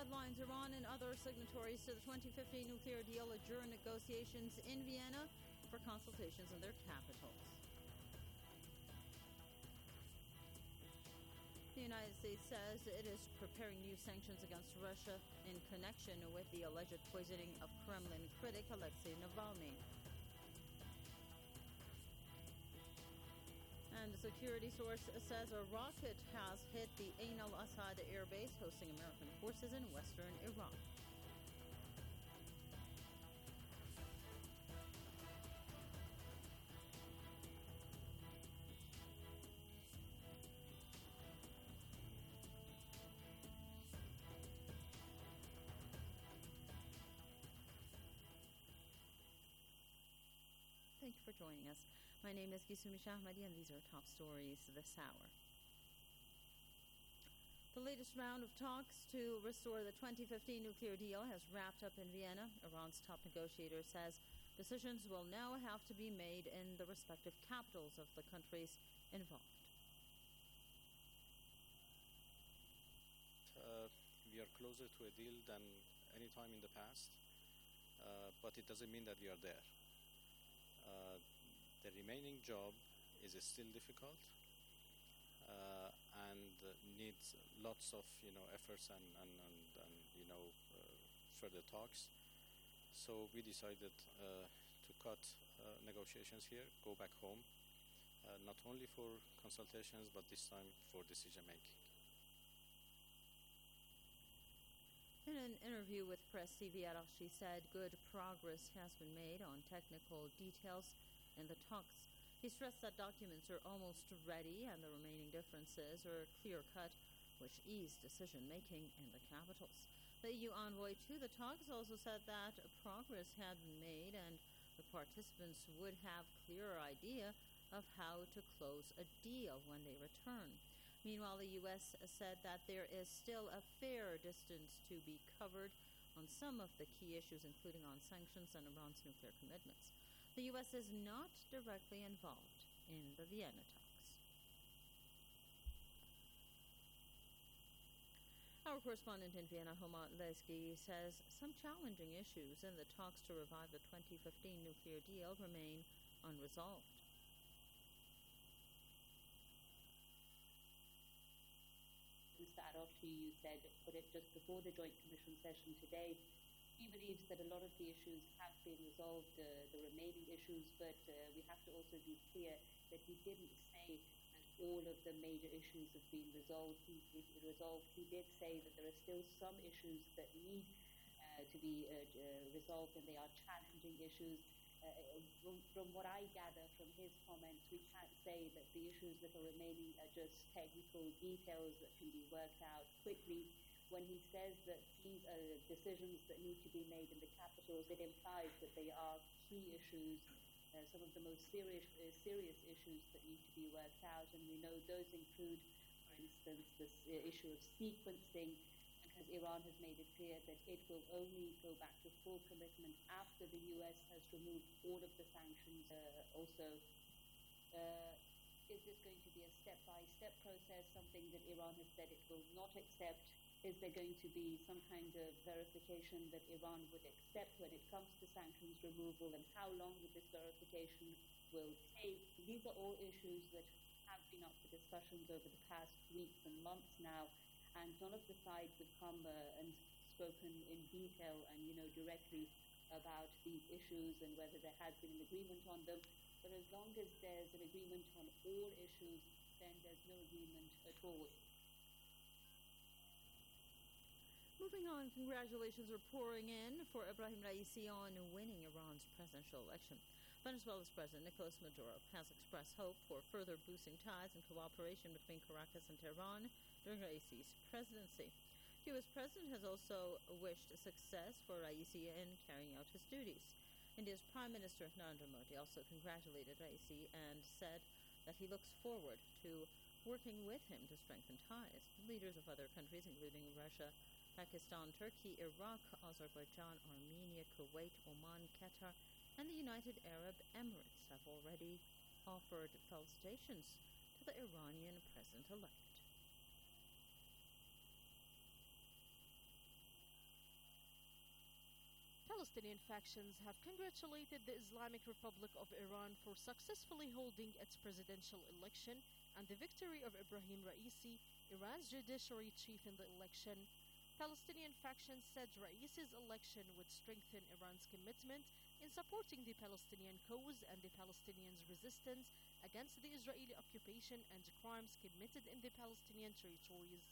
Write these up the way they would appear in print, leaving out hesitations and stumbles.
headlines: Iran and other signatories to the 2015 nuclear deal adjourn negotiations in Vienna for consultations in their capitals. The United States says it is preparing new sanctions against Russia in connection with the alleged poisoning of Kremlin critic Alexei Navalny. And a security source says a rocket has hit the Ain al-Assad air base hosting American forces in western Iraq. Thank you for joining us. My name is Gisumi Shahmadi, and these are top stories this hour. The latest round of talks to restore the 2015 nuclear deal has wrapped up in Vienna. Iran's top negotiator says decisions will now have to be made in the respective capitals of the countries involved. We are closer to a deal than any time in the past, but it doesn't mean that we are there. The remaining job is still difficult and needs lots of efforts and further talks. So we decided to cut negotiations here, go back home, not only for consultations but this time for decision making. In an interview with Press TV, Araghchi said good progress has been made on technical details in the talks. He stressed that documents are almost ready and the remaining differences are clear-cut, which ease decision-making in the capitals. The EU envoy to the talks also said that progress had been made and the participants would have a clearer idea of how to close a deal when they return. Meanwhile, the U.S. said that there is still a fair distance to be covered on some of the key issues, including on sanctions and Iran's nuclear commitments. The U.S. is not directly involved in the Vienna talks. Our correspondent in Vienna, Homa Lesky, says some challenging issues in the talks to revive the 2015 nuclear deal remain unresolved. Mr. Araghchi, you put it just before the Joint Commission session today. He believes that a lot of the issues have been resolved, the remaining issues, but we have to also be clear that he didn't say that all of the major issues have been resolved. He did say that there are still some issues that need to be resolved, and they are challenging issues. From what I gather from his comments, we can't say that the issues that are remaining are just technical details that can be worked out quickly. When he says that these are decisions that need to be made in the capitals, it implies that they are key issues, some of the most serious issues that need to be worked out. And we know those include, for instance, this issue of sequencing, because Iran has made it clear that it will only go back to full commitment after the US has removed all of the sanctions. Is this going to be a step-by-step process, something that Iran has said it will not accept? Is there going to be some kind of verification that Iran would accept when it comes to sanctions removal, and how long would this verification will take? These are all issues that have been up for discussions over the past weeks and months now, and none of the sides have come and spoken in detail and directly about these issues and whether there has been an agreement on them. But as long as there's an agreement on all issues, then there's no agreement at all. Moving on, congratulations are pouring in for Ibrahim Raisi on winning Iran's presidential election. Venezuela's President Nicolas Maduro has expressed hope for further boosting ties and cooperation between Caracas and Tehran during Raisi's presidency. The U.S. President has also wished success for Raisi in carrying out his duties. India's Prime Minister Narendra Modi also congratulated Raisi and said that he looks forward to working with him to strengthen ties. Leaders of other countries, including Russia, Pakistan, Turkey, Iraq, Azerbaijan, Armenia, Kuwait, Oman, Qatar, and the United Arab Emirates have already offered felicitations to the Iranian president-elect. Palestinian factions have congratulated the Islamic Republic of Iran for successfully holding its presidential election and the victory of Ibrahim Raisi, Iran's judiciary chief in the election. Palestinian factions said Raisi's election would strengthen Iran's commitment in supporting the Palestinian cause and the Palestinians' resistance against the Israeli occupation and crimes committed in the Palestinian territories.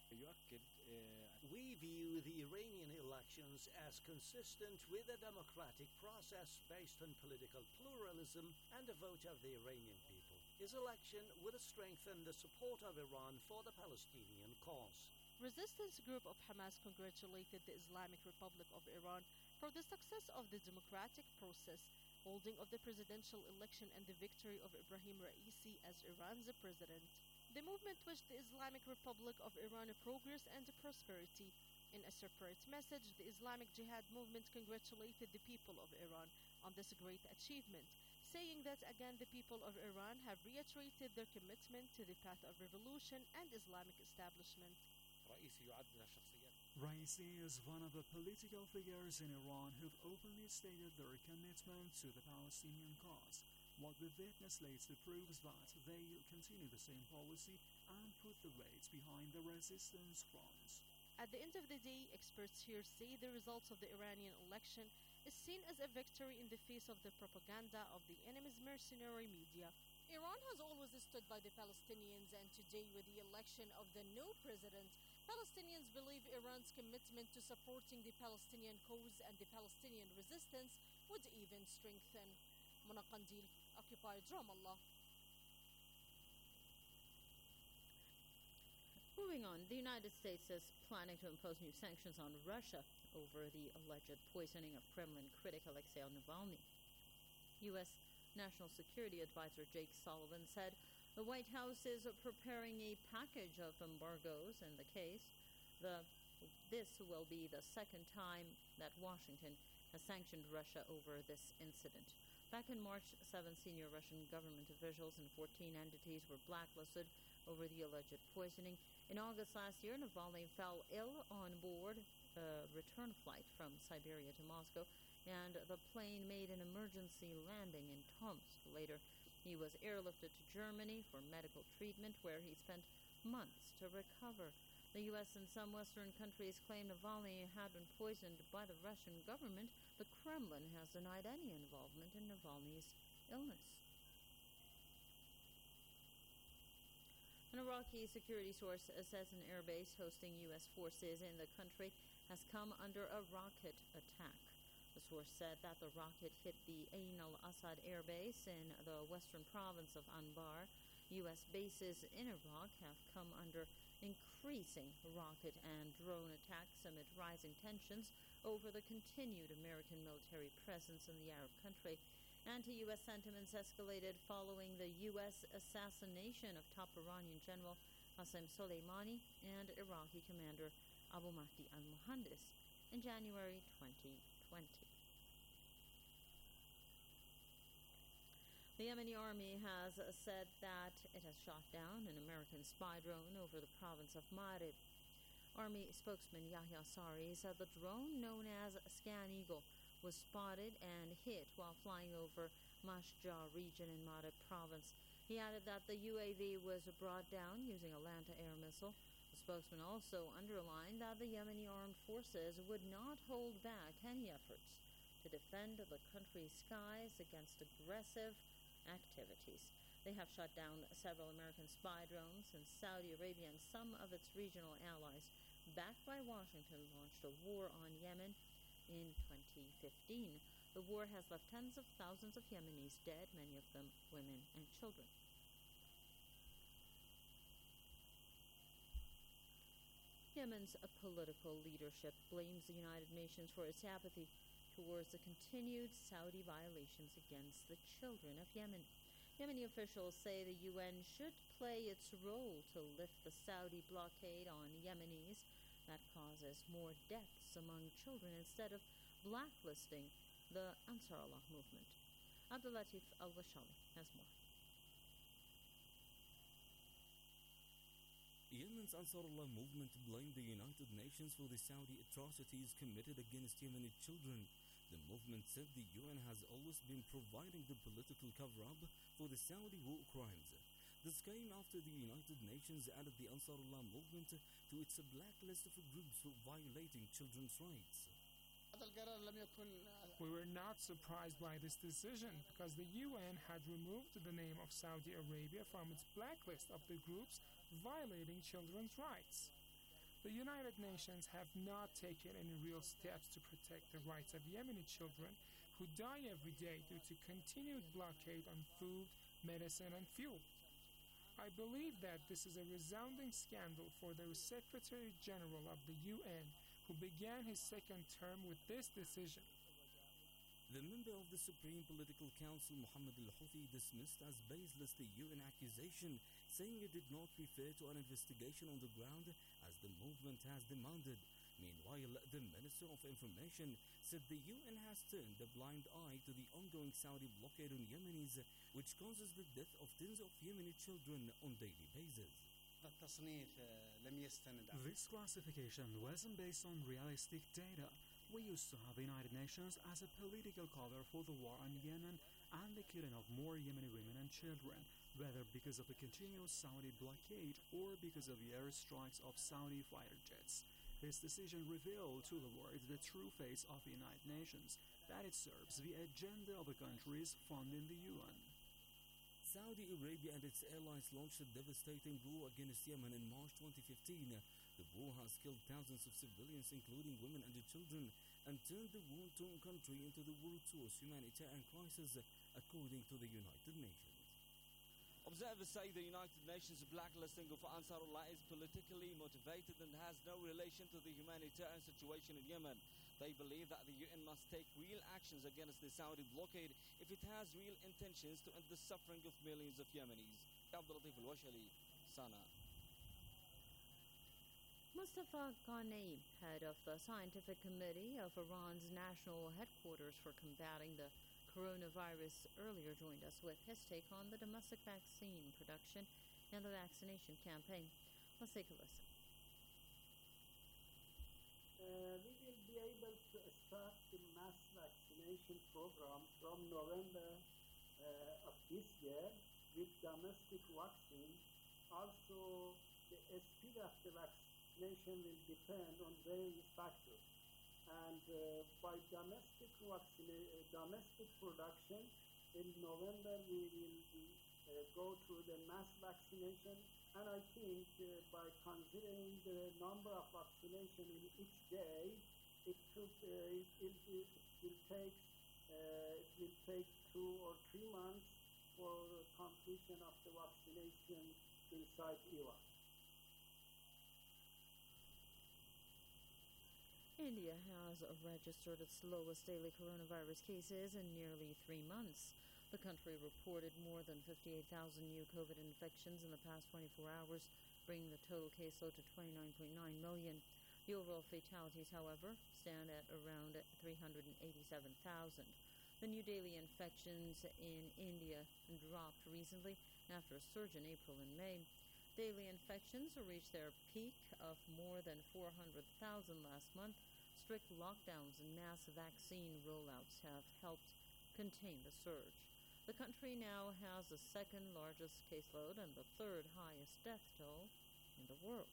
We view the Iranian elections as consistent with a democratic process based on political pluralism and the vote of the Iranian people. His election would strengthen the support of Iran for the Palestinian cause. Resistance group of Hamas congratulated the Islamic Republic of Iran for the success of the democratic process, holding of the presidential election and the victory of Ibrahim Raisi as Iran's president. The movement wished the Islamic Republic of Iran progress and prosperity. In a separate message, the Islamic Jihad movement congratulated the people of Iran on this great achievement, saying that again the people of Iran have reiterated their commitment to the path of revolution and Islamic establishment. Raisi is one of the political figures in Iran who've openly stated their commitment to the Palestinian cause. What we've witnessed lately proves that they'll continue the same policy and put the weight behind the resistance fronts. At the end of the day, experts here say the results of the Iranian election is seen as a victory in the face of the propaganda of the enemy's mercenary media. Iran has always stood by the Palestinians, and today with the election of the new president, Palestinians believe Iran's commitment to supporting the Palestinian cause and the Palestinian resistance would even strengthen. Mona Qandil, Occupied Ramallah. Moving on, the United States is planning to impose new sanctions on Russia over the alleged poisoning of Kremlin critic Alexei Navalny. U.S. National Security Advisor Jake Sullivan said the White House is preparing a package of embargoes in the case. This will be the second time that Washington has sanctioned Russia over this incident. Back in March, 7 senior Russian government officials and 14 entities were blacklisted over the alleged poisoning. In August last year, Navalny fell ill on board a return flight from Siberia to Moscow, and the plane made an emergency landing in Tomsk. Later, he was airlifted to Germany for medical treatment, where he spent months to recover. The U.S. and some Western countries claim Navalny had been poisoned by the Russian government. The Kremlin has denied any involvement in Navalny's illness. An Iraqi security source says an airbase hosting U.S. forces in the country has come under a rocket attack. The source said that the rocket hit the Ain al-Assad airbase in the western province of Anbar. U.S. bases in Iraq have come under increasing rocket and drone attacks amid rising tensions over the continued American military presence in the Arab country. Anti-U.S. sentiments escalated following the U.S. assassination of top Iranian General Qasem Soleimani and Iraqi commander Abu Mahdi al-Muhandis in January 2020. The Yemeni army has said that it has shot down an American spy drone over the province of Marib. Army spokesman Yahya Sari said the drone, known as Scan Eagle, was spotted and hit while flying over Mashja region in Marib province. He added that the UAV was brought down using a land-to-air missile. The spokesman also underlined that the Yemeni armed forces would not hold back any efforts to defend the country's skies against aggressive activities. They have shut down several American spy drones, and Saudi Arabia and some of its regional allies, backed by Washington, launched a war on Yemen in 2015. The war has left tens of thousands of Yemenis dead, many of them women and children. Yemen's political leadership blames the United Nations for its apathy towards the continued Saudi violations against the children of Yemen. Yemeni officials say the UN should play its role to lift the Saudi blockade on Yemenis that causes more deaths among children instead of blacklisting the Ansarullah movement. Abdulatif Al-Washali has more. Yemen's Ansarullah movement blamed the United Nations for the Saudi atrocities committed against Yemeni children. The movement said the UN has always been providing the political cover-up for the Saudi war crimes. This came after the United Nations added the Ansarullah movement to its blacklist of groups for violating children's rights. We were not surprised by this decision because the UN had removed the name of Saudi Arabia from its blacklist of the groups violating children's rights. The United Nations have not taken any real steps to protect the rights of Yemeni children who die every day due to continued blockade on food, medicine, and fuel. I believe that this is a resounding scandal for the Secretary General of the UN, who began his second term with this decision. The member of the Supreme Political Council, Mohammed al-Houthi, dismissed as baseless the UN accusation, saying it did not refer to an investigation on the ground as the movement has demanded. Meanwhile, the Minister of Information said the UN has turned a blind eye to the ongoing Saudi blockade on Yemenis, which causes the death of tens of Yemeni children on a daily basis. This classification wasn't based on realistic data. We used to have the United Nations as a political cover for the war on Yemen and the killing of more Yemeni women and children, whether because of the continuous Saudi blockade or because of the airstrikes of Saudi fighter jets. This decision revealed to the world the true face of the United Nations, that it serves the agenda of the countries funding the UN. Saudi Arabia and its allies launched a devastating war against Yemen in March 2015. The war has killed thousands of civilians, including women and children, and turned the war-torn country into the world's worst humanitarian crisis, according to the United Nations. Observers say the United Nations blacklisting of Ansarullah is politically motivated and has no relation to the humanitarian situation in Yemen. They believe that the UN must take real actions against the Saudi blockade if it has real intentions to end the suffering of millions of Yemenis. Abdulatif Al-Washali, Sana'a. Mustafa Ghani, head of the Scientific Committee of Iran's National Headquarters for Combating the Coronavirus, earlier joined us with his take on the domestic vaccine production and the vaccination campaign. Let's take a listen. We will be able to start the mass vaccination program from November of this year with domestic vaccine. Also, the speed of the vaccination will depend on various factors. And by domestic production, in November we will go through the mass vaccination. And I think by considering the number of vaccination in each day, it will take 2 or 3 months for completion of the vaccination inside Iran. India has registered its lowest daily coronavirus cases in nearly 3 months. The country reported more than 58,000 new COVID infections in the past 24 hours, bringing the total caseload to 29.9 million. The overall fatalities, however, stand at around 387,000. The new daily infections in India dropped recently after a surge in April and May. Daily infections reached their peak of more than 400,000 last month. Strict lockdowns and mass vaccine rollouts have helped contain the surge. The country now has the second largest caseload and the third highest death toll in the world.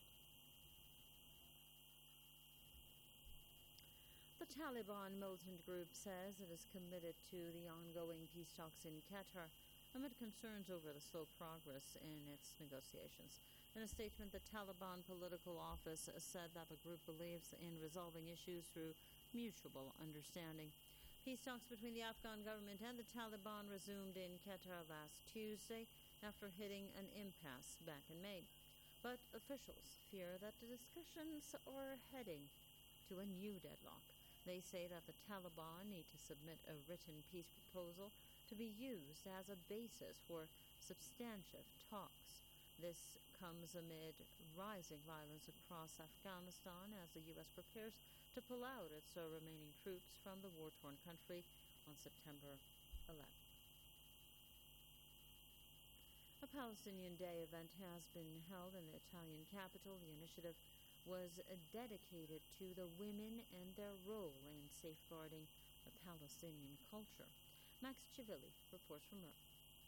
The Taliban militant group says it is committed to the ongoing peace talks in Qatar amid concerns over the slow progress in its negotiations. In a statement, the Taliban political office said that the group believes in resolving issues through mutual understanding. Peace talks between the Afghan government and the Taliban resumed in Qatar last Tuesday after hitting an impasse back in May. But officials fear that the discussions are heading to a new deadlock. They say that the Taliban need to submit a written peace proposal to be used as a basis for substantive talks. This comes amid rising violence across Afghanistan as the U.S. prepares to pull out its remaining troops from the war-torn country on September 11th. A Palestinian Day event has been held in the Italian capital. The initiative was dedicated to the women and their role in safeguarding the Palestinian culture. Max Chivilli reports from Rome.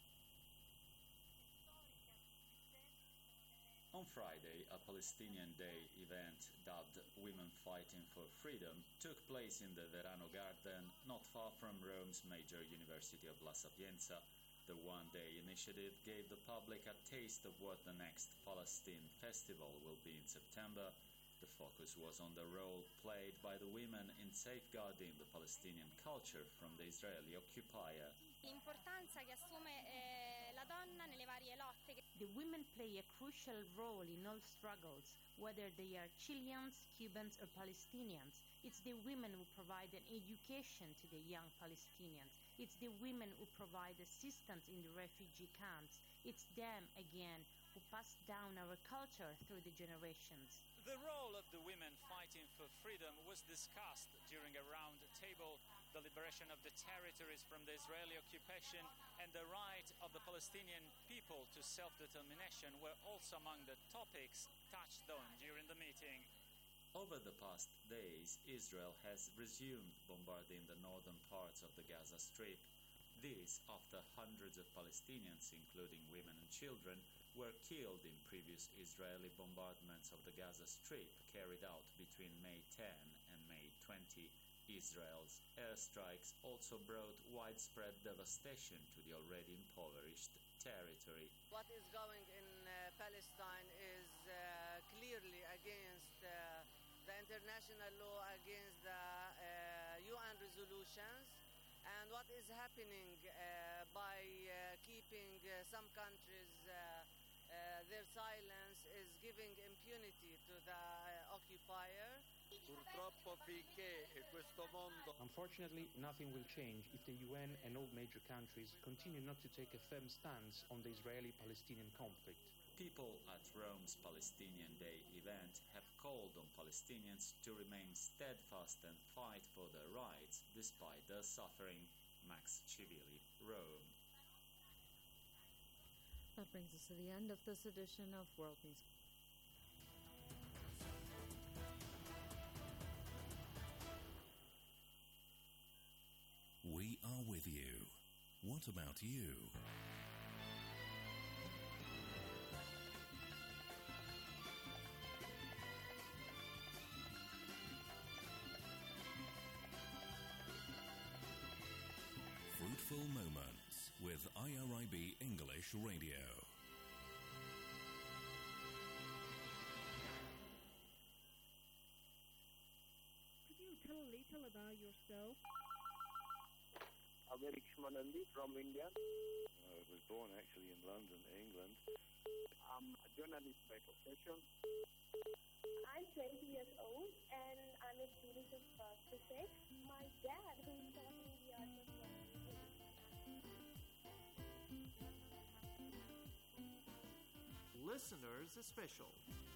On Friday, a Palestinian Day event dubbed Women Fighting for Freedom took place in the Verano Garden, not far from Rome's major university of La Sapienza. The one-day initiative gave the public a taste of what the next Palestine Festival will be in September. The focus was on the role played by the women in safeguarding the Palestinian culture from the Israeli occupier. L'importanza che assume la donna nelle varie lotte. The women play a crucial role in all struggles, whether they are Chileans, Cubans, or Palestinians. It's the women who provide an education to the young Palestinians. It's the women who provide assistance in the refugee camps. It's them, again, who pass down our culture through the generations. The role of the women fighting for freedom was discussed during a round table. The liberation of the territories from the Israeli occupation and the right of the Palestinian people to self-determination were also among the topics touched on during the meeting. Over the past days, Israel has resumed bombarding the northern parts of the Gaza Strip. This after hundreds of Palestinians, including women and children, were killed in previous Israeli bombardments of the Gaza Strip carried out between May 10 and May 20. Israel's airstrikes also brought widespread devastation to the already impoverished territory. What is going in Palestine is clearly against the international law, against the UN resolutions, and what is happening by keeping some countries their silence is giving impunity to the occupier. Unfortunately, nothing will change if the UN and all major countries continue not to take a firm stance on the Israeli-Palestinian conflict. People at Rome's Palestinian Day event have called on Palestinians to remain steadfast and fight for their rights despite their suffering. Max Chivilli, Rome. That brings us to the end of this edition of World News. We are with you. What about you? Fruitful Moments with IRIB English Radio. Could you tell a little about yourself? I'm Eric Shmanandi from India. I was born actually in London, England. I'm a journalist by profession. I'm 20 years old and I'm a student of physics. My dad, who taught me the art of writing. Listeners Special.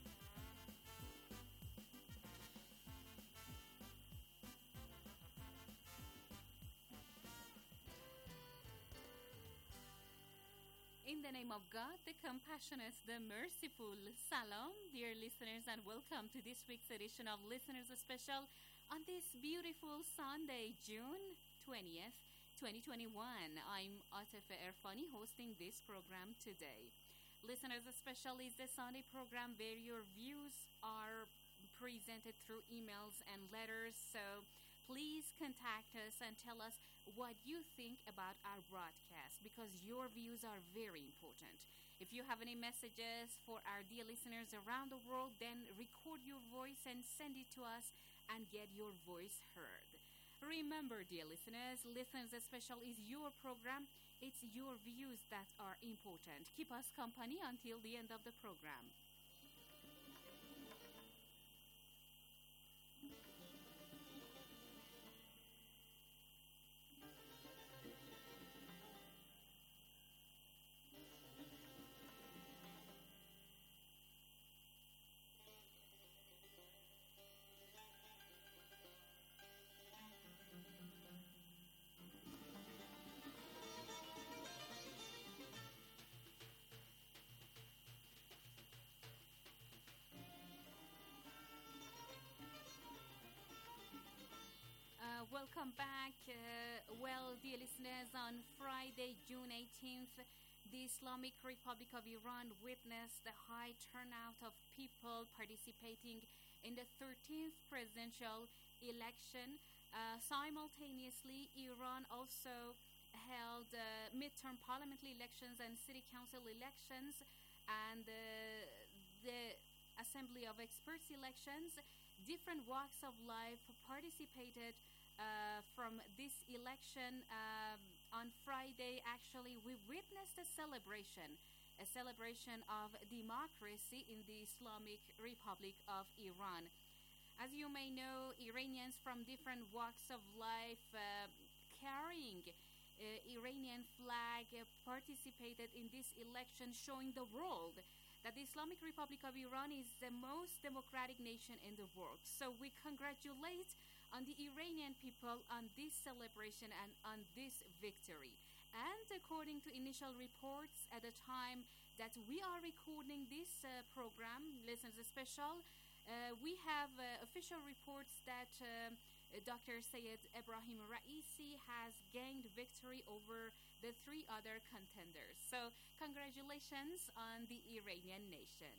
In the name of God, the compassionate, the merciful, Salam, dear listeners, and welcome to this week's edition of Listeners Special on this beautiful Sunday, June 20th, 2021. I'm Atifa Erfani hosting this program today. Listeners Special is the Sunday program where your views are presented through emails and letters, so please contact us and tell us what you think about our broadcast because your views are very important. If you have any messages for our dear listeners around the world, then record your voice and send it to us and get your voice heard. Remember, dear listeners, Listeners Special is your program. It's your views that are important. Keep us company until the end of the program. Welcome back. Dear listeners, on Friday, June 18th, the Islamic Republic of Iran witnessed a high turnout of people participating in the 13th presidential election. Simultaneously, Iran also held midterm parliamentary elections and city council elections, and the Assembly of Experts elections. Different walks of life participated from this election. On Friday, actually, we witnessed a celebration of democracy in the Islamic Republic of Iran. As you may know, Iranians from different walks of life carrying Iranian flag participated in this election, showing the world that the Islamic Republic of Iran is the most democratic nation in the world. So we congratulate on the Iranian people on this celebration and on this victory. And according to initial reports at the time that we are recording this program, Listeners Special, we have official reports that Dr. Sayed Ebrahim Raisi has gained victory over the three other contenders. So congratulations on the Iranian nation.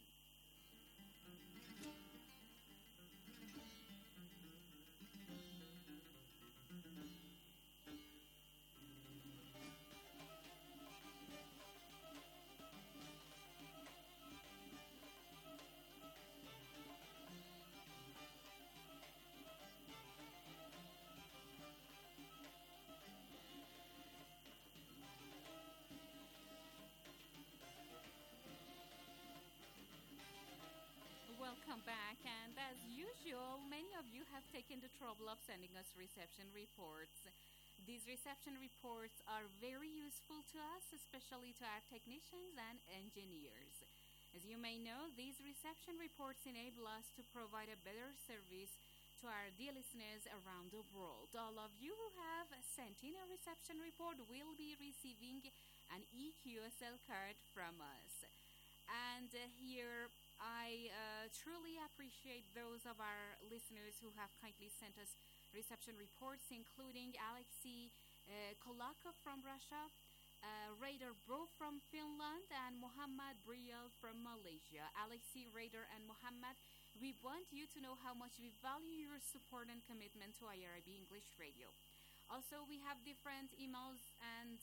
Welcome back, and as usual, many of you have taken the trouble of sending us reception reports. These reception reports are very useful to us, especially to our technicians and engineers. As you may know, these reception reports enable us to provide a better service to our dear listeners around the world. All of you who have sent in a reception report will be receiving an EQSL card from us. And here I truly appreciate those of our listeners who have kindly sent us reception reports, including Alexei Kolakov from Russia, Raider Bro from Finland, and Muhammad Briel from Malaysia. Alexei, Raider, and Muhammad, we want you to know how much we value your support and commitment to IRIB English Radio. Also, we have different emails and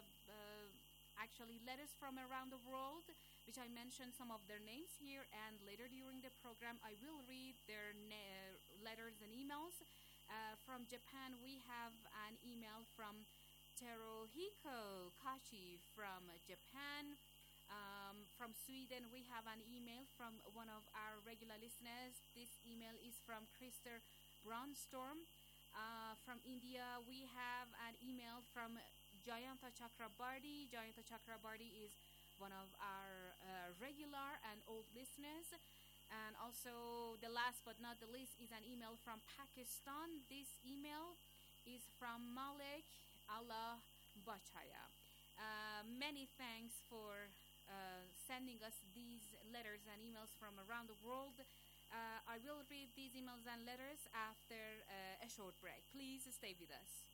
actually letters from around the world, which I mentioned some of their names here, and later during the program I will read their letters and emails. From Japan, we have an email from Teruhiko Kachi from Japan. From Sweden, we have an email from one of our regular listeners. This email is from Krister Brownstorm. From India, we have an email from Jayanta Chakrabarti. Jayanta Chakrabarti is one of our regular and old listeners. And also, the last but not the least is an email from Pakistan. This email is from Malik Allah Bachaya. Many thanks for sending us these letters and emails from around the world. I will read these emails and letters after a short break. Please stay with us.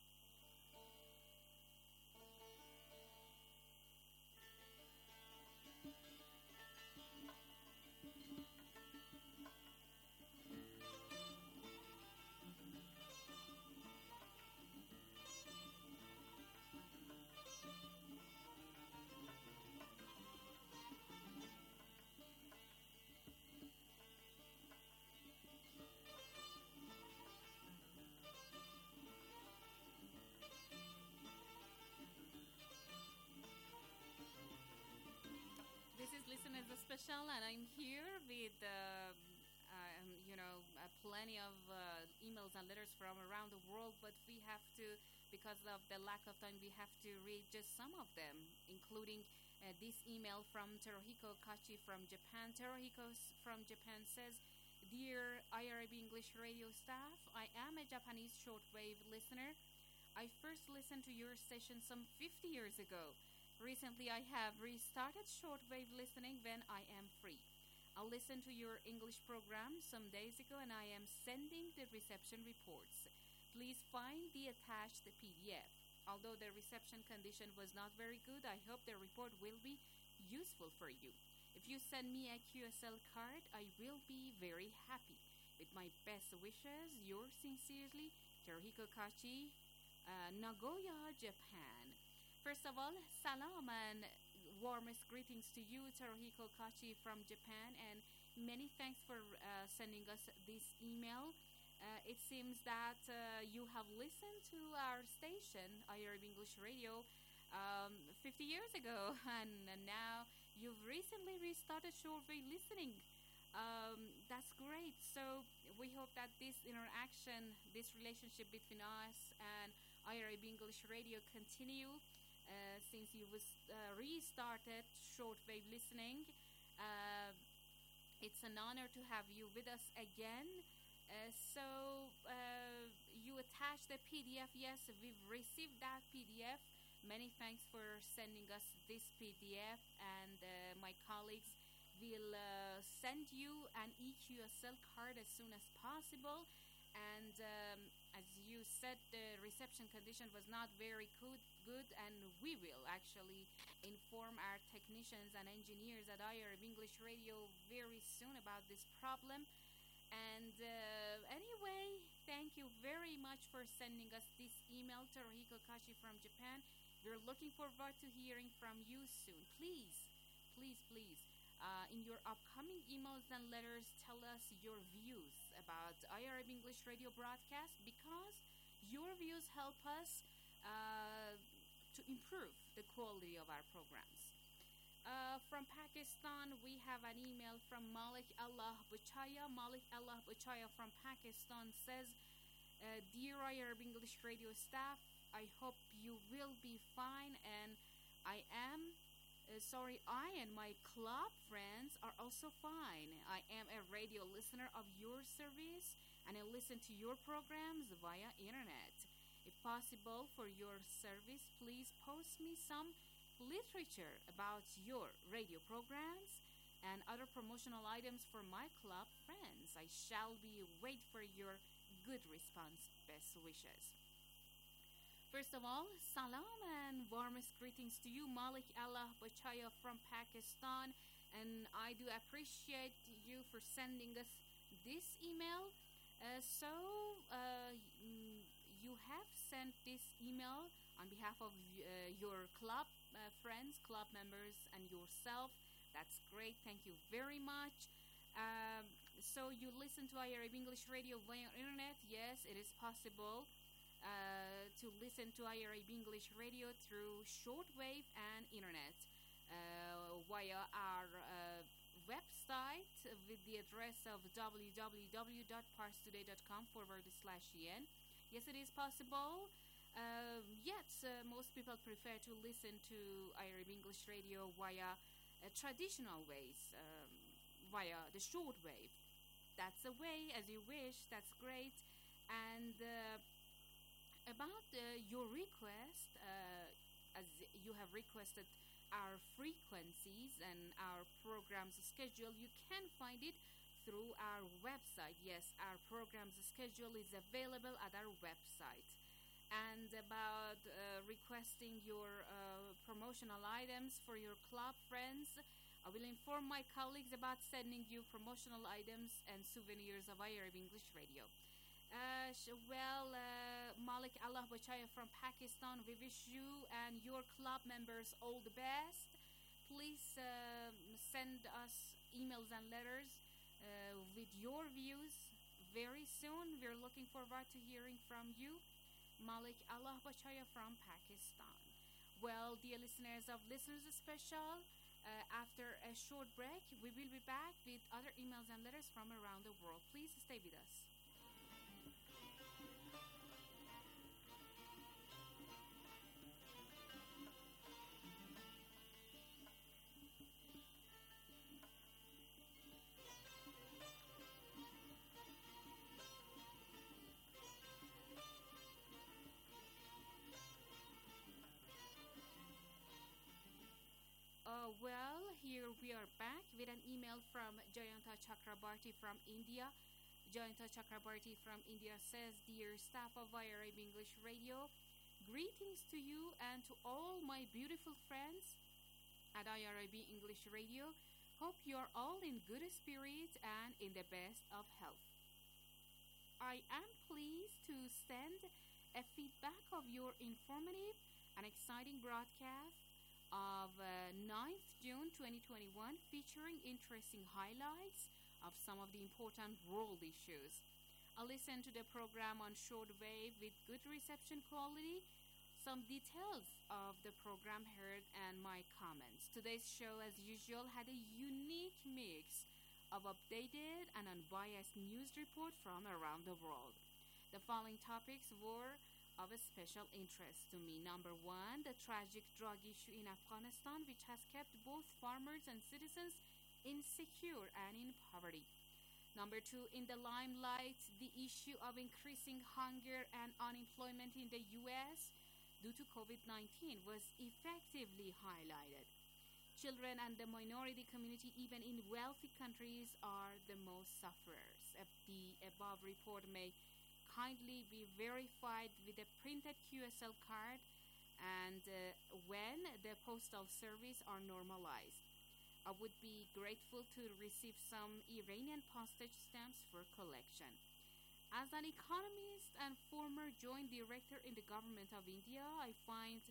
This is Listeners Special, and I'm here with, plenty of emails and letters from around the world, but we have to, because of the lack of time, we have to read just some of them, including this email from Teruhiko Kachi from Japan. Teruhiko from Japan says, Dear IRIB English radio staff, I am a Japanese shortwave listener. I first listened to your station some 50 years ago. Recently, I have restarted shortwave listening when I am free. I listened to your English program some days ago, and I am sending the reception reports. Please find the attached PDF. Although the reception condition was not very good, I hope the report will be useful for you. If you send me a QSL card, I will be very happy. With my best wishes, yours sincerely, Teruhiko Kachi, Nagoya, Japan. First of all, salam and warmest greetings to you, Teruhiko Kachi from Japan, and many thanks for sending us this email. It seems that you have listened to our station, IRB English Radio, 50 years ago, and now you've recently restarted shortwave listening. That's great. So we hope that this interaction, this relationship between us and IRB English Radio continue since you restarted shortwave listening. It's an honor to have you with us again. So you attached the PDF. Yes, we've received that PDF. Many thanks for sending us this PDF, and my colleagues will send you an EQSL card as soon as possible. And as you said, the reception condition was not very good, and we will actually inform our technicians and engineers at IRB English Radio very soon about this problem. And anyway, thank you very much for sending us this email, Teruhiko Kachi from Japan. We're looking forward to hearing from you soon. Please, in your upcoming emails and letters, tell us your views about IRB English Radio broadcast, because your views help us to improve the quality of our programs. From Pakistan, we have an email from Malik Allah Buchaya. Malik Allah Buchaya from Pakistan says, Dear IRB English Radio staff, I hope you will be fine, and I and my club friends are also fine. I am a radio listener of your service, and I listen to your programs via internet. If possible for your service, please post me some literature about your radio programs and other promotional items for my club friends. I shall be wait for your good response. Best wishes. First of all, salam and warmest greetings to you, Malik Allah Bachaya from Pakistan, and I do appreciate you for sending us this email. You have sent this email on behalf of your club friends, club members, and yourself. That's great. Thank you very much. So you listen to IRB English Radio via internet. Yes, it is possible to listen to IRB English Radio through shortwave and internet via our website with the address of www.parstoday.com/en. Yes, it is possible. Most people prefer to listen to IRB English Radio via traditional ways, via the shortwave. That's a way, as you wish. That's great. And about your request, as you have requested our frequencies and our program's schedule, you can find it through our website. Yes, our program's schedule is available at our website. And about requesting your promotional items for your club friends, I will inform my colleagues about sending you promotional items and souvenirs of IRB English Radio. Malik Allah Bachaya from Pakistan, we wish you and your club members all the best. Please send us emails and letters with your views very soon. We're looking forward to hearing from you. Malik Allah Bachaya from Pakistan. Well, dear listeners of Listeners Special, after a short break, we will be back with other emails and letters from around the world. Please stay with us. Here we are back with an email from Jayanta Chakrabarti from India. Jayanta Chakrabarti from India says, Dear staff of IRIB English Radio, greetings to you and to all my beautiful friends at IRIB English Radio. Hope you're all in good spirit and in the best of health. I am pleased to send a feedback of your informative and exciting broadcast of 9th June 2021 featuring interesting highlights of some of the important world issues. I listened to the program on shortwave with good reception quality. Some details of the program heard and my comments. Today's show, as usual, had a unique mix of updated and unbiased news report from around the world. The following topics were of a special interest to me. Number one, the tragic drug issue in Afghanistan, which has kept both farmers and citizens insecure and in poverty. Number two, in the limelight, the issue of increasing hunger and unemployment in the U.S. due to COVID-19 was effectively highlighted. Children and the minority community, even in wealthy countries, are the most sufferers. The above report may kindly be verified with a printed QSL card and when the postal service are normalized. I would be grateful to receive some Iranian postage stamps for collection. As an economist and former joint director in the government of India, I find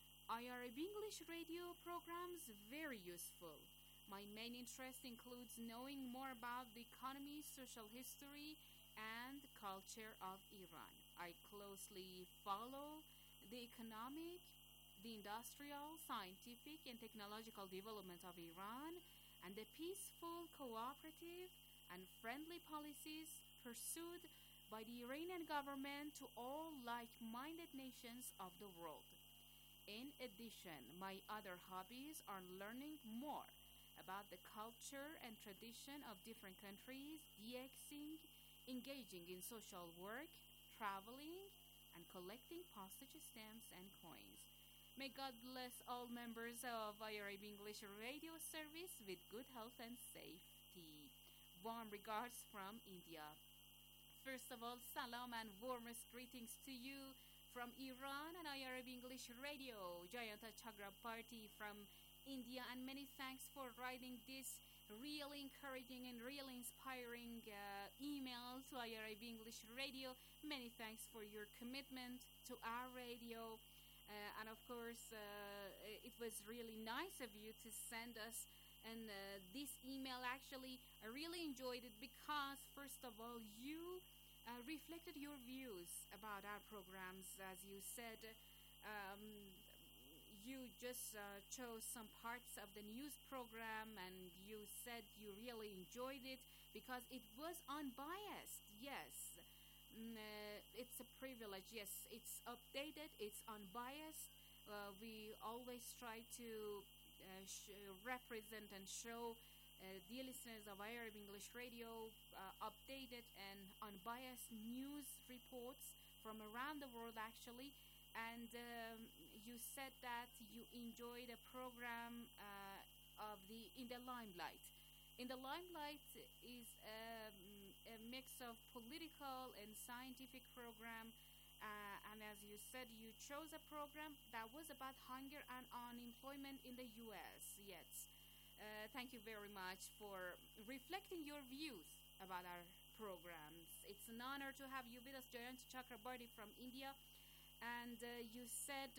IRIB English radio programs very useful. My main interest includes knowing more about the economy, social history, and culture of Iran. I closely follow the economic, the industrial, scientific, and technological development of Iran and the peaceful, cooperative, and friendly policies pursued by the Iranian government to all like-minded nations of the world. In addition, my other hobbies are learning more about the culture and tradition of different countries, DXing, engaging in social work, traveling, and collecting postage stamps and coins. May God bless all members of IRIB English Radio Service with good health and safety. Warm regards from India. First of all, salam and warmest greetings to you from Iran and IRIB English Radio. Jayanta Chakrabarti from India, and many thanks for writing this really encouraging and really inspiring email to IRIB English Radio. Many thanks for your commitment to our radio. And of course, it was really nice of you to send us and this email. Actually, I really enjoyed it because, first of all, you reflected your views about our programs. As you said, you just chose some parts of the news program and you said you really enjoyed it because it was unbiased. Yes, it's a privilege. Yes, it's updated, it's unbiased. We always try to represent and show the listeners of IRIB English Radio updated and unbiased news reports from around the world, actually. And you said that you enjoyed a program of In the Limelight. In the Limelight is a mix of political and scientific program. And as you said, you chose a program that was about hunger and unemployment in the U.S. Yes. Thank you very much for reflecting your views about our programs. It's an honor to have you with us, Jayanta Chakrabarti from India. And you said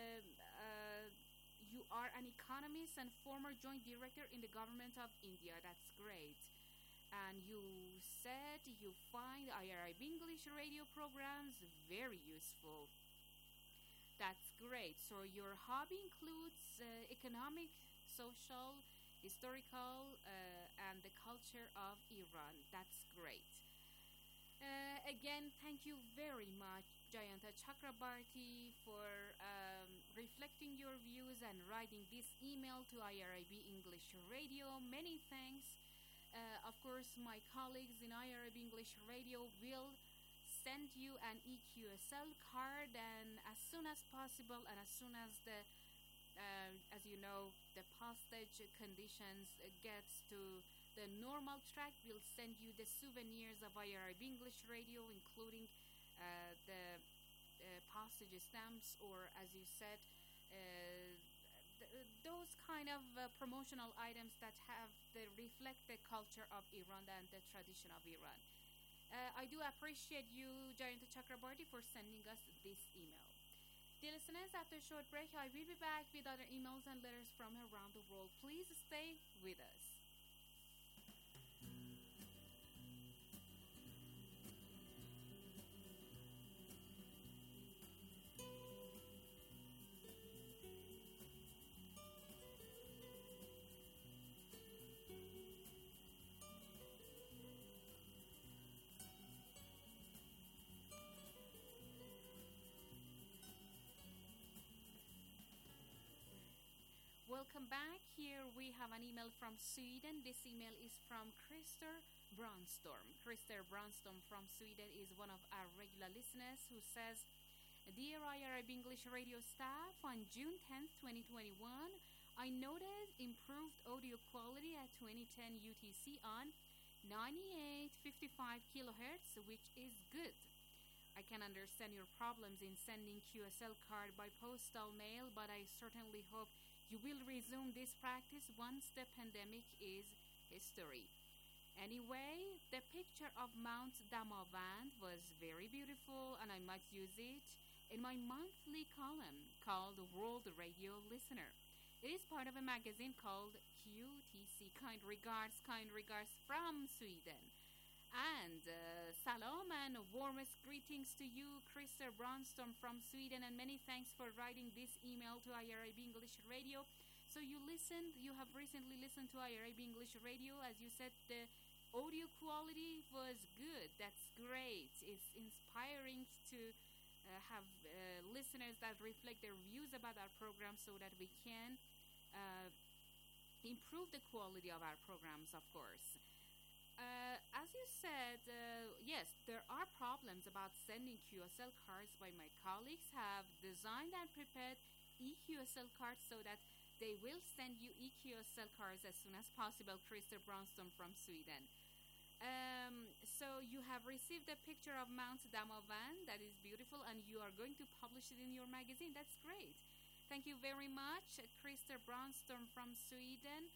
you are an economist and former joint director in the government of India. That's great. And you said you find IRIB English radio programs very useful. That's great. So your hobby includes economic, social, historical, and the culture of Iran. That's great. Again, thank you very much, Jayanta Chakrabarti, for reflecting your views and writing this email to IRIB English Radio. Many thanks. Of course, my colleagues in IRIB English Radio will send you an EQSL card, and as soon as possible, and as soon as as you know, the postage conditions gets to the normal track, we'll send you the souvenirs of IRIB English Radio, including the postage stamps, or as you said, those kind of promotional items that reflect the culture of Iran and the tradition of Iran. I do appreciate you, Jayanta Chakrabarti, for sending us this email. Dear listeners, after a short break, I will be back with other emails and letters from around the world. Please stay with us. Welcome back. Here we have an email from Sweden. This email is from Christer Bronstorm. Christer Bronstorm from Sweden is one of our regular listeners who says, Dear IRIB English Radio staff, on June 10th, 2021, I noted improved audio quality at 2010 UTC on 9855 kilohertz, which is good. I can understand your problems in sending QSL card by postal mail, but I certainly hope you will resume this practice once the pandemic is history. Anyway, the picture of Mount Damavand was very beautiful, and I might use it in my monthly column called World Radio Listener. It is part of a magazine called QTC. Kind regards from Sweden. And salam and warmest greetings to you, Christer Bronstorm from Sweden, and many thanks for writing this email to IRIB English Radio. So you have recently listened to IRIB English Radio. As you said, the audio quality was good. That's great. It's inspiring to have listeners that reflect their views about our program so that we can improve the quality of our programs, of course. As you said, yes, there are problems about sending QSL cards, but my colleagues have designed and prepared EQSL cards so that they will send you EQSL cards as soon as possible. Christer Bronstorm from Sweden. So you have received a picture of Mount Damavand. That is beautiful, and you are going to publish it in your magazine. That's great. Thank you very much, Christer Bronstorm from Sweden.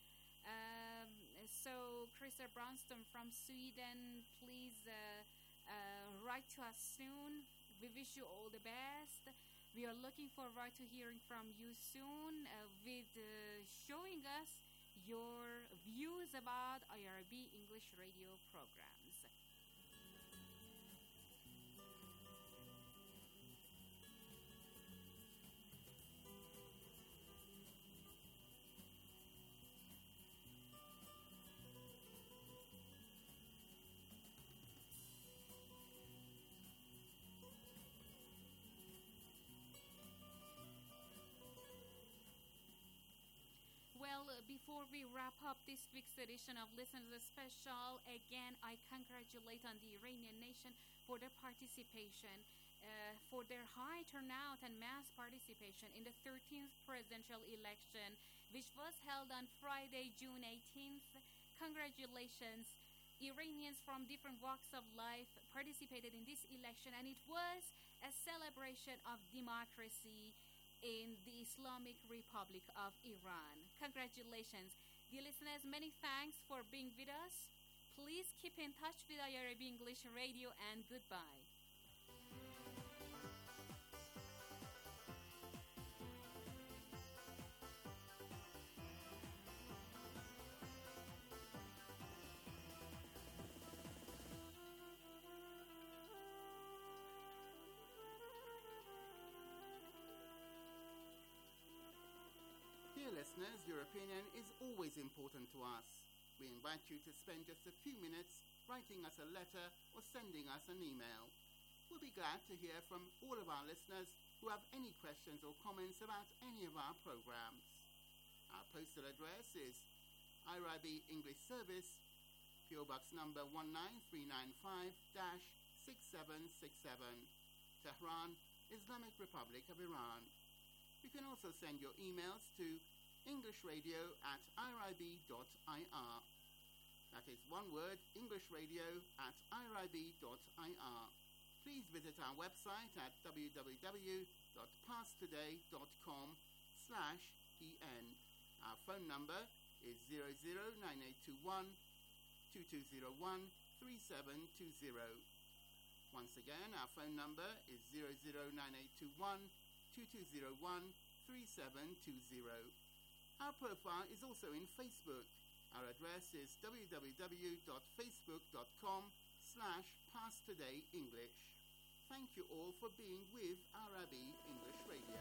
So, Christer Bronstorm from Sweden, please write to us soon. We wish you all the best. We are looking forward to hearing from you soon with showing us your views about IRB English Radio programs. Before we wrap up this week's edition of Listeners Special, again, I congratulate on the Iranian nation for their participation, for their high turnout and mass participation in the 13th presidential election, which was held on Friday, June 18th. Congratulations. Iranians from different walks of life participated in this election, and it was a celebration of democracy in the Islamic Republic of Iran. Congratulations. Dear listeners, many thanks for being with us. Please keep in touch with IRIB English Radio, and goodbye. Dear listeners, your opinion is always important to us. We invite you to spend just a few minutes writing us a letter or sending us an email. We'll be glad to hear from all of our listeners who have any questions or comments about any of our programs. Our postal address is IRIB English Service, PO Box number 19395-6767, Tehran, Islamic Republic of Iran. You can also send your emails to englishradio@irib.ir. That is one word, englishradio@irib.ir. Please visit our website at www.pasttoday.com/en. Our phone number is 009821 2201 3720. Once again, our phone number is 009821 2201 3720. Our profile is also in Facebook. Our address is www.facebook.com/PastTodayEnglish. Thank you all for being with Arabi English Radio.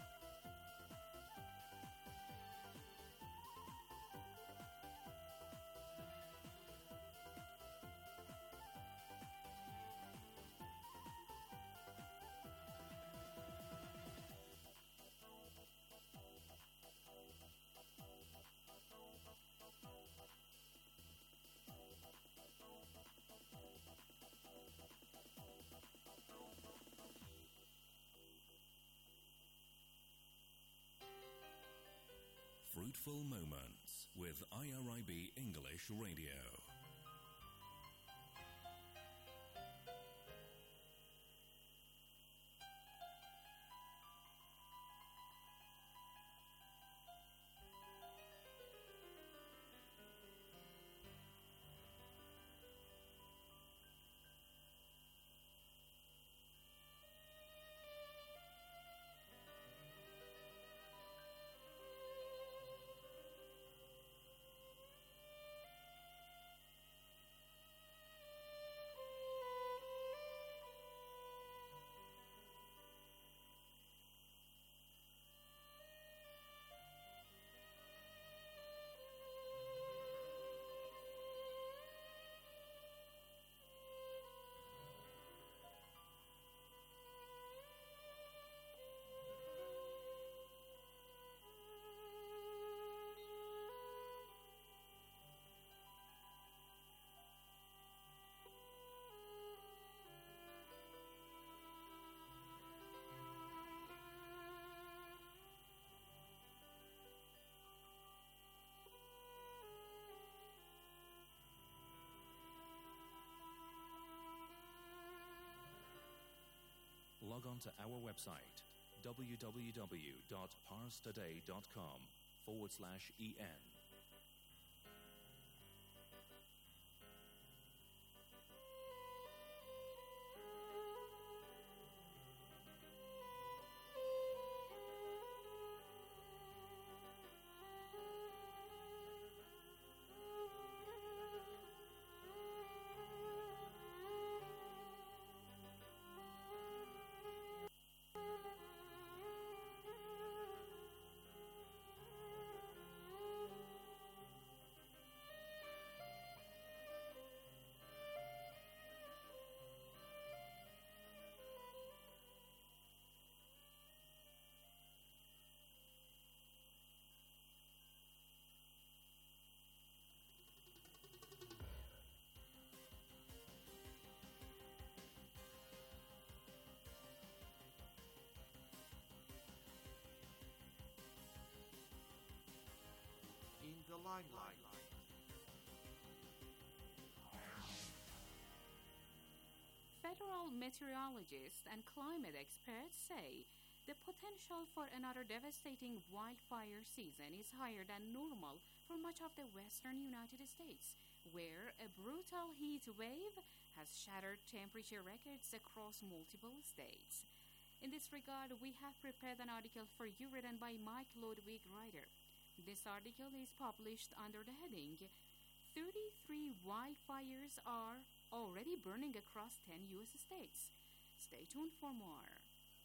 Fruitful Moments with IRIB English Radio. Log on to our website www.parstoday.com/en. In the limelight. Federal meteorologists and climate experts say the potential for another devastating wildfire season is higher than normal for much of the western United States, where a brutal heat wave has shattered temperature records across multiple states. In this regard, we have prepared an article for you written by Mike Ludwig Ryder. This article is published under the heading 33 wildfires are already burning across 10 U.S. states. Stay tuned for more.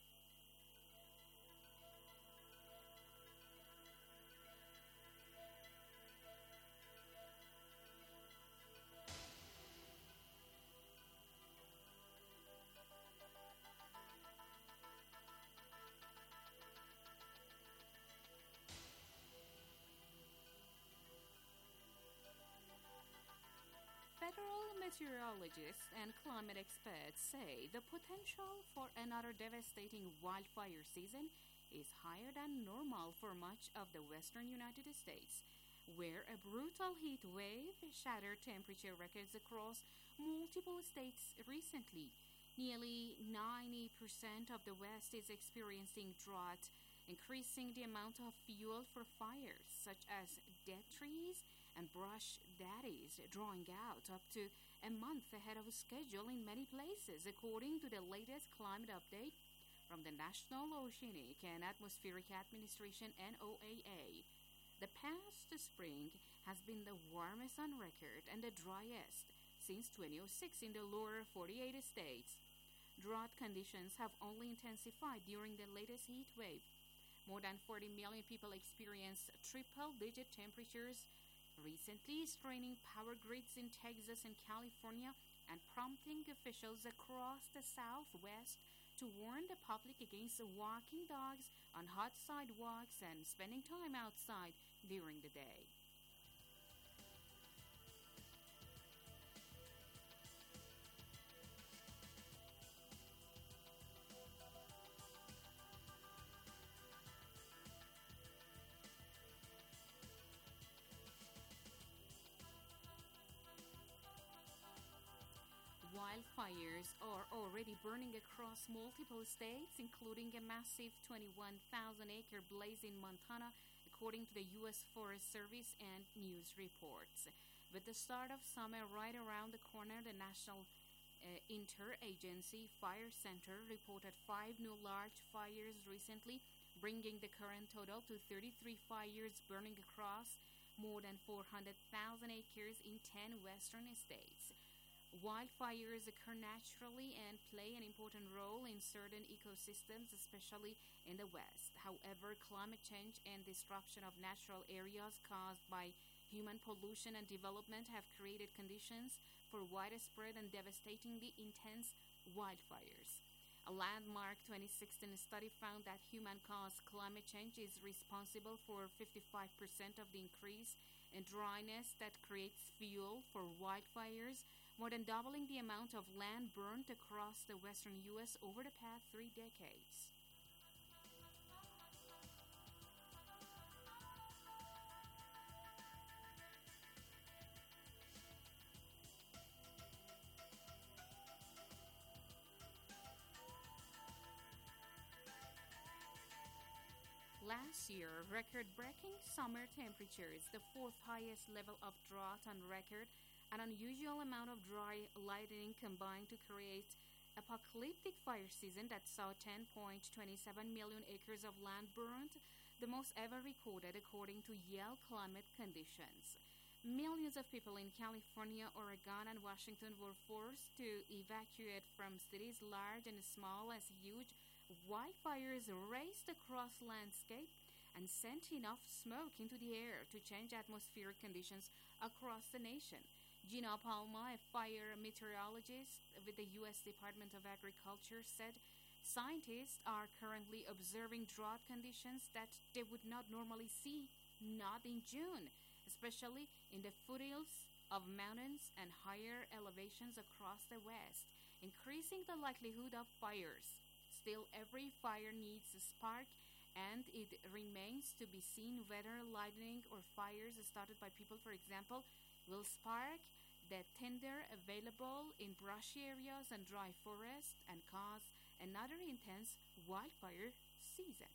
Federal meteorologists and climate experts say the potential for another devastating wildfire season is higher than normal for much of the western United States, where a brutal heat wave shattered temperature records across multiple states recently. Nearly 90% of the West is experiencing drought, increasing the amount of fuel for fires, such as dead trees and brush daddies, drawing out up to a month ahead of schedule in many places, according to the latest climate update from the National Oceanic and Atmospheric Administration, NOAA. The past spring has been the warmest on record and the driest since 2006 in the lower 48 states. Drought conditions have only intensified during the latest heat wave. More than 40 million people experienced triple-digit temperatures recently, straining power grids in Texas and California and prompting officials across the Southwest to warn the public against walking dogs on hot sidewalks and spending time outside during the day. Wildfires are already burning across multiple states, including a massive 21,000-acre blaze in Montana, according to the U.S. Forest Service and news reports. With the start of summer right around the corner, the National Interagency Fire Center reported 5 new large fires recently, bringing the current total to 33 fires burning across more than 400,000 acres in 10 western states. Wildfires occur naturally and play an important role in certain ecosystems, especially in the West. However, climate change and disruption of natural areas caused by human pollution and development have created conditions for widespread and devastatingly intense wildfires. A landmark 2016 study found that human-caused climate change is responsible for 55% of the increase in dryness that creates fuel for wildfires, more than doubling the amount of land burned across the western U.S. over the past 3 decades. Last year, record-breaking summer temperatures, the fourth highest level of drought on record, an unusual amount of dry lightning combined to create apocalyptic fire season that saw 10.27 million acres of land burned, the most ever recorded according to Yale Climate Conditions. Millions of people in California, Oregon, and Washington were forced to evacuate from cities large and small as huge wildfires raced across landscape and sent enough smoke into the air to change atmospheric conditions across the nation. Gina Palma, a fire meteorologist with the U.S. Department of Agriculture, said scientists are currently observing drought conditions that they would not normally see, not in June, especially in the foothills of mountains and higher elevations across the West, increasing the likelihood of fires. Still, every fire needs a spark, and it remains to be seen whether lightning or fires started by people, for example, will spark the tinder available in brushy areas and dry forests and cause another intense wildfire season.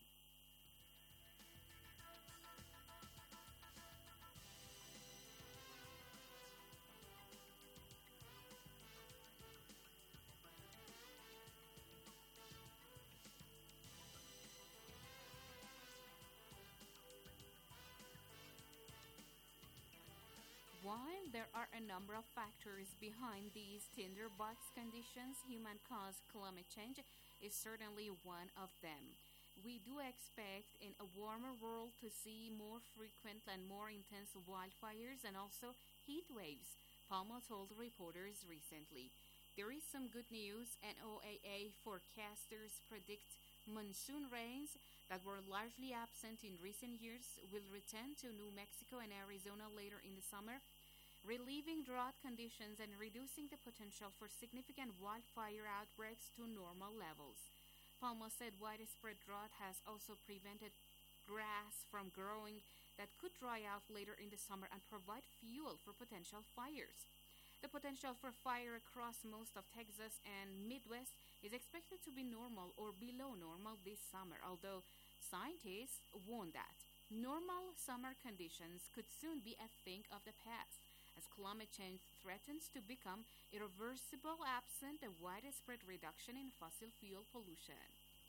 While there are a number of factors behind these tinderbox conditions, human-caused climate change is certainly one of them. We do expect in a warmer world to see more frequent and more intense wildfires and also heat waves, Palma told reporters recently. There is some good news. NOAA forecasters predict monsoon rains that were largely absent in recent years will return to New Mexico and Arizona later in the summer, relieving drought conditions and reducing the potential for significant wildfire outbreaks to normal levels. Palma said widespread drought has also prevented grass from growing that could dry out later in the summer and provide fuel for potential fires. The potential for fire across most of Texas and Midwest is expected to be normal or below normal this summer, although scientists warn that normal summer conditions could soon be a thing of the past, as climate change threatens to become irreversible absent a widespread reduction in fossil fuel pollution.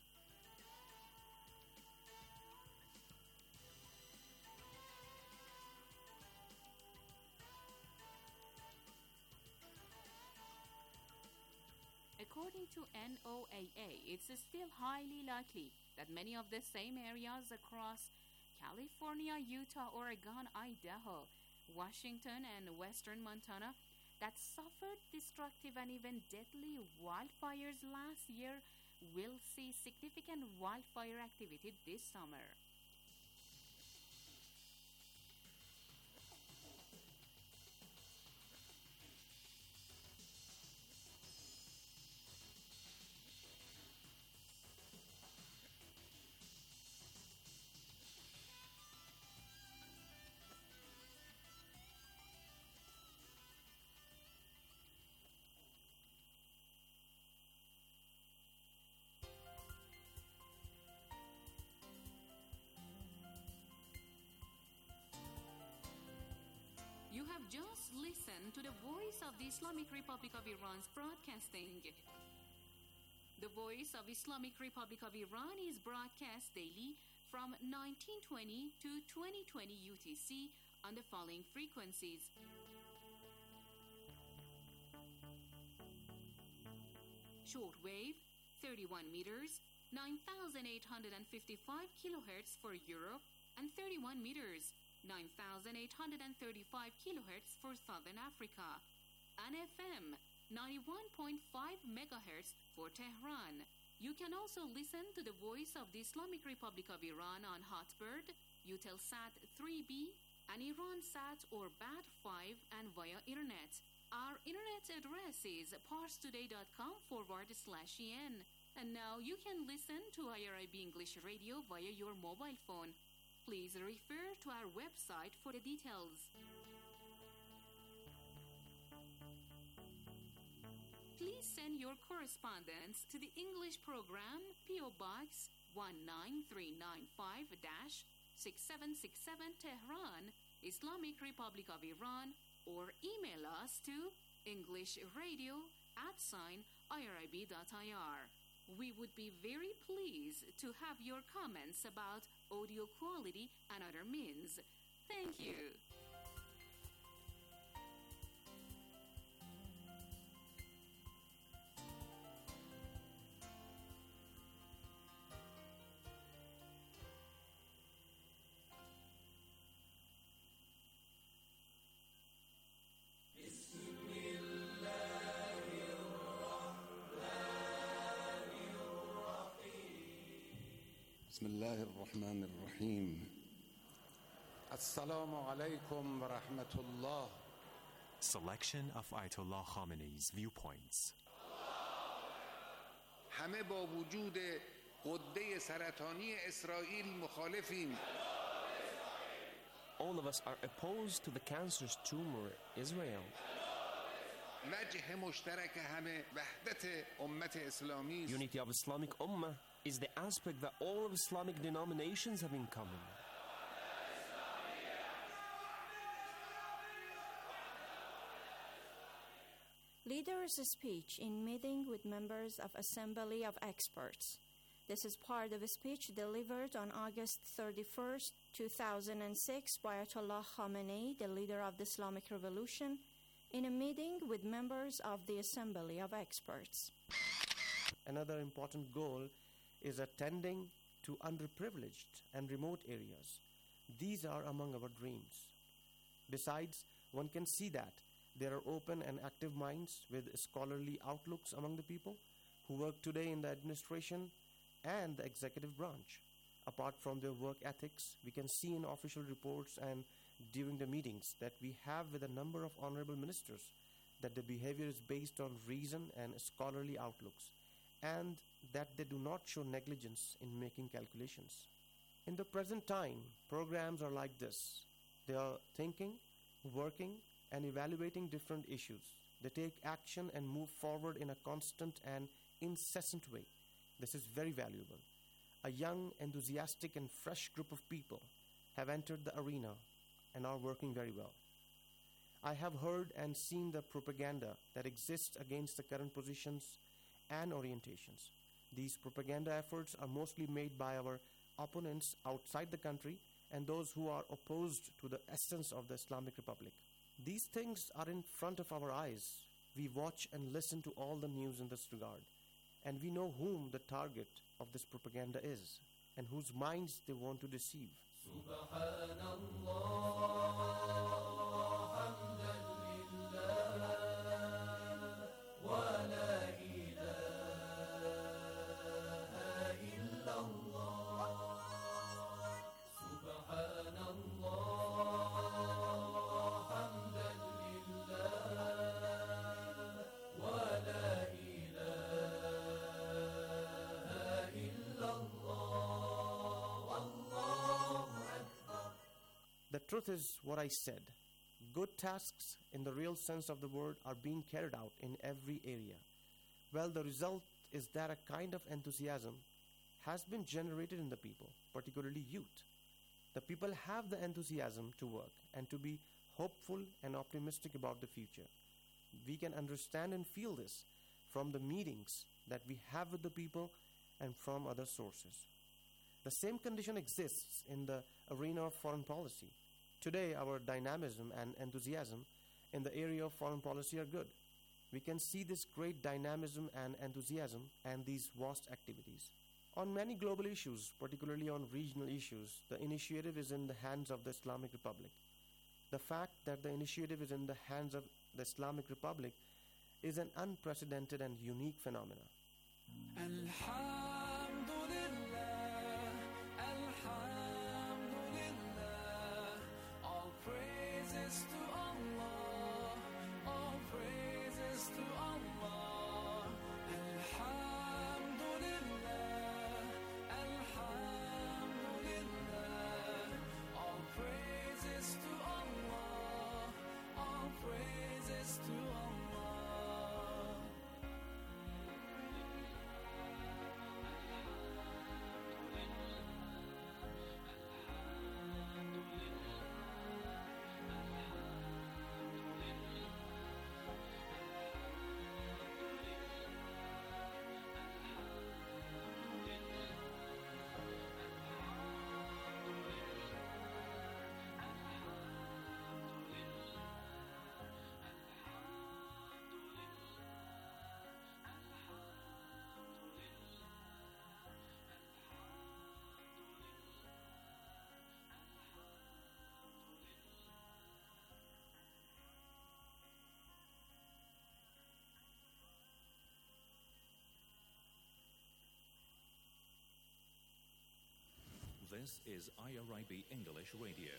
According to NOAA, it's still highly likely that many of the same areas across California, Utah, Oregon, Idaho, Washington, and western Montana that suffered destructive and even deadly wildfires last year will see significant wildfire activity this summer. You have just listened to the Voice of the Islamic Republic of Iran's broadcasting. The Voice of Islamic Republic of Iran is broadcast daily from 1920 to 2020 UTC on the following frequencies. Shortwave, 31 meters, 9,855 kilohertz for Europe, and 31 meters, 9,835 kilohertz for Southern Africa, and FM 91.5 megahertz for Tehran. You can also listen to the Voice of the Islamic Republic of Iran on Hotbird, Eutelsat 3B, and Iransat or BAT5 and via Internet. Our internet address is parstoday.com/en. And now you can listen to IRIB English Radio via your mobile phone. Please refer to our website for the details. Please send your correspondence to the English program, P.O. Box 19395-6767 Tehran, Islamic Republic of Iran, or email us to englishradio@irib.ir. We would be very pleased to have your comments about audio quality and other means. Thank you. بسم الله الرحمن الرحيم السلام عليكم ورحمة الله. Selection of Ayatollah Khamenei's viewpoints. همه با وجود غده سرطانی اسرائیل مخالفیم. All of us are opposed to the cancerous tumor Israel. وجه مشترک همه وحدت امت اسلامی است. Unity of Islamic Ummah is the aspect that all of Islamic denominations have in common. Leader's speech in meeting with members of Assembly of Experts. This is part of a speech delivered on August 31st, 2006 by Ayatollah Khamenei, the leader of the Islamic Revolution, in a meeting with members of the Assembly of Experts. Another important goal is attending to underprivileged and remote areas. These are among our dreams. Besides, one can see that there are open and active minds with scholarly outlooks among the people who work today in the administration and the executive branch. Apart from their work ethics, we can see in official reports and during the meetings that we have with a number of honorable ministers that the behavior is based on reason and scholarly outlooks, and that they do not show negligence in making calculations. In the present time, programs are like this. They are thinking, working, and evaluating different issues. They take action and move forward in a constant and incessant way. This is very valuable. A young, enthusiastic, and fresh group of people have entered the arena and are working very well. I have heard and seen the propaganda that exists against the current positions and orientations. These propaganda efforts are mostly made by our opponents outside the country and those who are opposed to the essence of the Islamic Republic. These things are in front of our eyes. We watch and listen to all the news in this regard, and we know whom the target of this propaganda is and whose minds they want to deceive. The truth is what I said. Good tasks, in the real sense of the word, are being carried out in every area. Well, the result is that a kind of enthusiasm has been generated in the people, particularly youth. The people have the enthusiasm to work and to be hopeful and optimistic about the future. We can understand and feel this from the meetings that we have with the people and from other sources. The same condition exists in the arena of foreign policy. Today, our dynamism and enthusiasm in the area of foreign policy are good. We can see this great dynamism and enthusiasm and these vast activities. On many global issues, particularly on regional issues, the initiative is in the hands of the Islamic Republic. The fact that the initiative is in the hands of the Islamic Republic is an unprecedented and unique phenomenon. This is IRIB English Radio.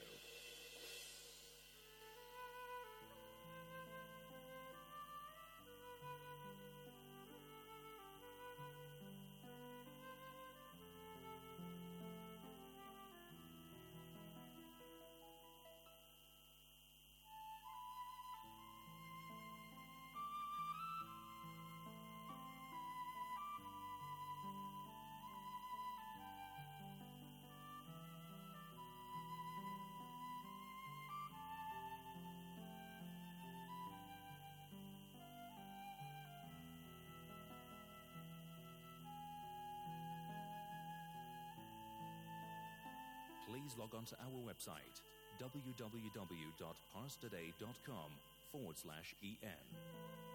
Please log on to our website, www.parstoday.com/en.